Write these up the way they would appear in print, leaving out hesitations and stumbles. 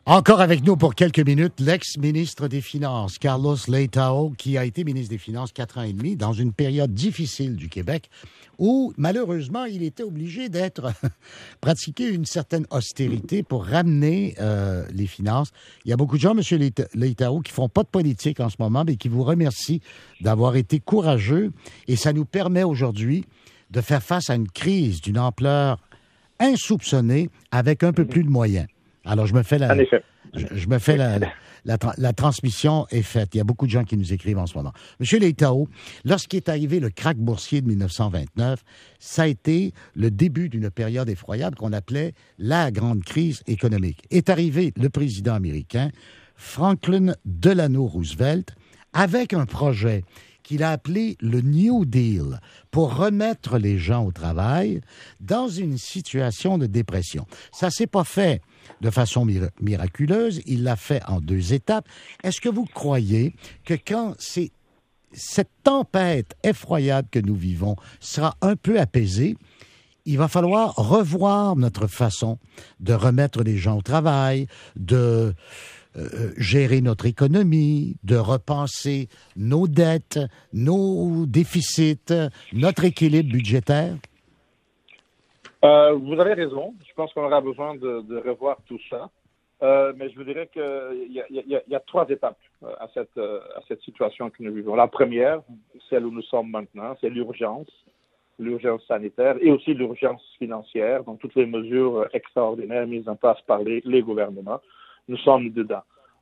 Encore avec nous pour quelques minutes, l'ex-ministre des Finances, Carlos Leitão, qui a été ministre des Finances 4 ans et demi dans une période difficile du Québec où, malheureusement, il était obligé d'être pratiquer une certaine austérité pour ramener les finances. Il y a beaucoup de gens, M. Leitão, qui font pas de politique en ce moment, mais qui vous remercient d'avoir été courageux. Et ça nous permet aujourd'hui de faire face à une crise d'une ampleur insoupçonnée avec un peu plus de moyens. Alors, je me fais la transmission est faite. Il y a beaucoup de gens qui nous écrivent en ce moment. Monsieur Leitão, lorsqu'il est arrivé le krach boursier de 1929, ça a été le début d'une période effroyable qu'on appelait la grande crise économique. Est arrivé le président américain, Franklin Delano Roosevelt, avec un projet qu'il a appelé le New Deal pour remettre les gens au travail dans une situation de dépression. Ça s'est pas fait de façon miraculeuse, il l'a fait en 2 étapes. Est-ce que vous croyez que quand cette tempête effroyable que nous vivons sera un peu apaisée, il va falloir revoir notre façon de remettre les gens au travail, de gérer notre économie, de repenser nos dettes, nos déficits, notre équilibre budgétaire? Vous avez raison. Je pense qu'on aura besoin de revoir tout ça. Mais je vous dirais qu'il y a 3 étapes à cette situation que nous vivons. La première, celle où nous sommes maintenant, c'est l'urgence sanitaire et aussi l'urgence financière, donc toutes les mesures extraordinaires mises en place par les gouvernements. Nous sommes dedans.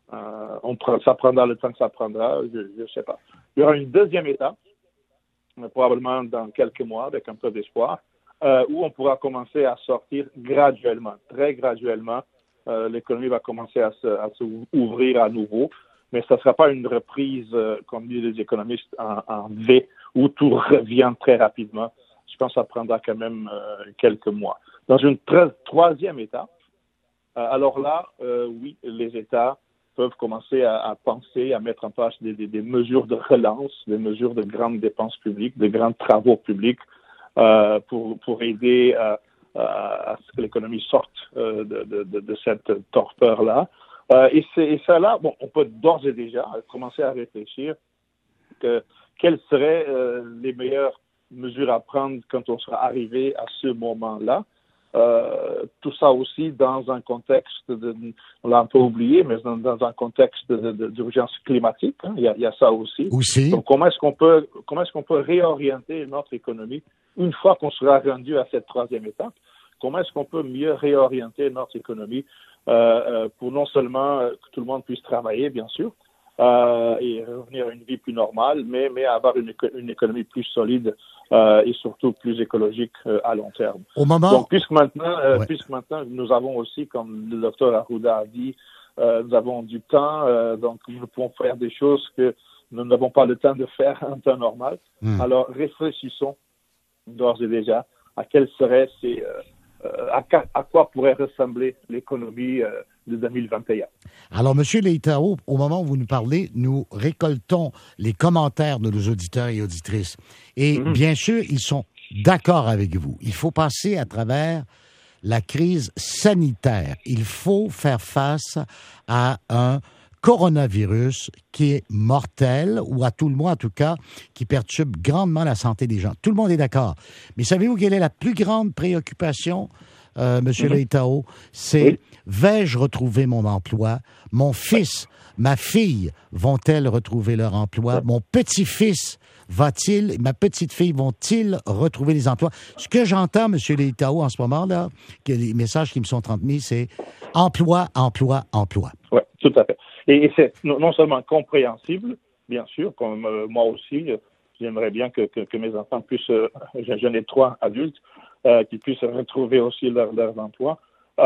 Ça prendra le temps que ça prendra, je ne sais pas. Il y aura une deuxième étape, probablement dans quelques mois, avec un peu d'espoir, où on pourra commencer à sortir graduellement, très graduellement. L'économie va commencer à se ouvrir à nouveau, mais ça ne sera pas une reprise, comme disent les économistes, en V, où tout revient très rapidement. Je pense que ça prendra quand même quelques mois. Dans une troisième étape, alors là, oui, les États peuvent commencer à penser, à mettre en place des mesures de relance, des mesures de grandes dépenses publiques, de grands travaux publics pour aider à ce que l'économie sorte de cette torpeur-là. Et ça là, bon, on peut d'ores et déjà commencer à réfléchir quelles seraient les meilleures mesures à prendre quand on sera arrivé à ce moment-là. Tout ça aussi dans un contexte, on l'a un peu oublié, mais dans un contexte d'urgence climatique. Hein, il y a ça aussi. Donc, comment est-ce qu'on peut réorienter notre économie une fois qu'on sera rendu à cette troisième étape? Comment est-ce qu'on peut mieux réorienter notre économie pour non seulement que tout le monde puisse travailler, bien sûr, et revenir à une vie plus normale, mais avoir une économie plus solide et surtout plus écologique à long terme. Donc, puisque maintenant, nous avons aussi, comme le docteur Arruda a dit, nous avons du temps, donc nous pouvons faire des choses que nous n'avons pas le temps de faire en temps normal. Alors, réfléchissons d'ores et déjà à quels seraient à quoi pourrait ressembler l'économie de 2021. Alors, M. Leitão, au moment où vous nous parlez, nous récoltons les commentaires de nos auditeurs et auditrices. Et bien sûr, ils sont d'accord avec vous. Il faut passer à travers la crise sanitaire. Il faut faire face à un coronavirus qui est mortel, ou à tout le moins, en tout cas, qui perturbe grandement la santé des gens. Tout le monde est d'accord. Mais savez-vous quelle est la plus grande préoccupation, M. Leitão? C'est, vais-je retrouver mon emploi? Mon fils, ma fille, vont-elles retrouver leur emploi? Mon petit-fils, ma petite-fille, vont-ils retrouver les emplois? Ce que j'entends, M. Leitão, en ce moment-là, que les messages qui me sont transmis, c'est emploi, emploi, emploi. Oui, tout à fait. Et c'est non seulement compréhensible, bien sûr, comme moi aussi, j'aimerais bien que mes enfants puissent, j'en ai 3 adultes, qu'ils puissent retrouver aussi leurs emplois.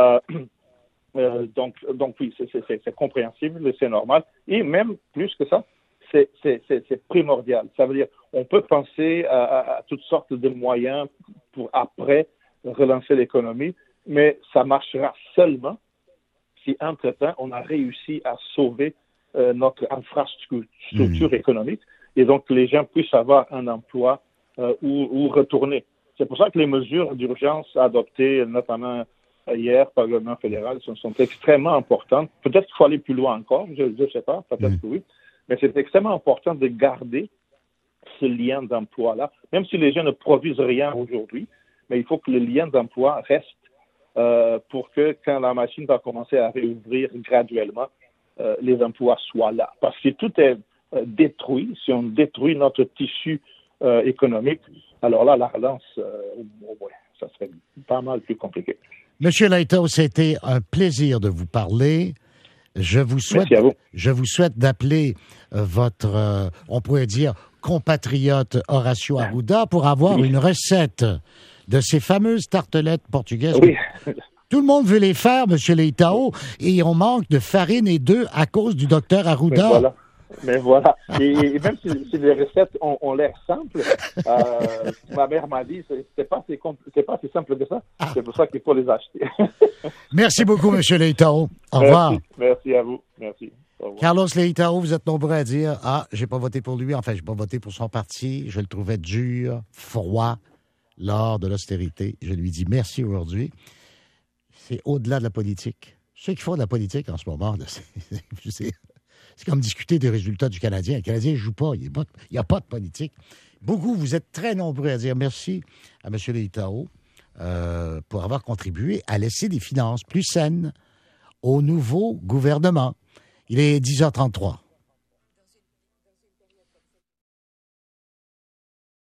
Donc oui, c'est compréhensible, c'est normal. Et même plus que ça, c'est primordial. Ça veut dire, on peut penser à toutes sortes de moyens pour après relancer l'économie, mais ça marchera seulement si, entre-temps, on a réussi à sauver notre infrastructure économique et donc que les gens puissent avoir un emploi où retourner. C'est pour ça que les mesures d'urgence adoptées, notamment hier par le gouvernement fédéral sont extrêmement importantes. Peut-être qu'il faut aller plus loin encore, je ne sais pas, peut-être que oui, mais c'est extrêmement important de garder ce lien d'emploi-là, même si les gens ne produisent rien aujourd'hui, mais il faut que le lien d'emploi reste pour que quand la machine va commencer à réouvrir graduellement, les emplois soient là. Parce que si tout est détruit, si on détruit notre tissu économique, alors là, la relance, ça serait pas mal plus compliqué. Monsieur Leitao, c'était un plaisir de vous parler. Je vous souhaite d'appeler votre, on pourrait dire, compatriote Horacio Arruda pour avoir une recette de ces fameuses tartelettes portugaises. Oui. Tout le monde veut les faire, Monsieur Leitao, et on manque de farine et d'œufs à cause du docteur Arruda. Mais voilà. Et même si les recettes ont l'air simples, ma mère m'a dit c'est pas si simple que ça. C'est pour ça qu'il faut les acheter. Merci beaucoup, M. Leitao. Au revoir. Merci à vous. Merci. Carlos Leitao, vous êtes nombreux à dire j'ai pas voté pour lui. Enfin, j'ai pas voté pour son parti. Je le trouvais dur, froid lors de l'austérité. Je lui dis merci aujourd'hui. C'est au-delà de la politique. Ceux qui font de la politique en ce moment, c'est comme discuter des résultats du Canadien. Le Canadien ne joue pas. Il n'y a pas de politique. Beaucoup, vous êtes très nombreux à dire merci à M. Leitao pour avoir contribué à laisser des finances plus saines au nouveau gouvernement. Il est 10h33.